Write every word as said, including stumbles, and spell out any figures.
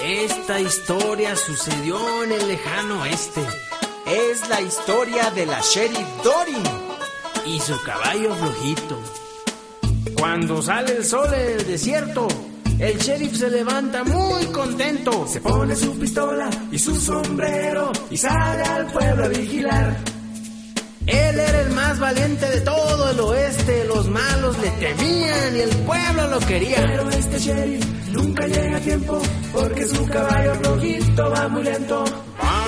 Esta historia sucedió en el lejano oeste. Es la historia de la Sheriff Dory y su caballo flojito. Cuando sale el sol en el desierto, el sheriff se levanta muy contento. Se pone su pistola y su sombrero y sale al pueblo a vigilar. Él era el más valiente de todo el oeste. Los malos le temían y el pueblo lo quería. Pero este sheriff nunca llega a tiempo porque su caballo flojito va muy lento. Va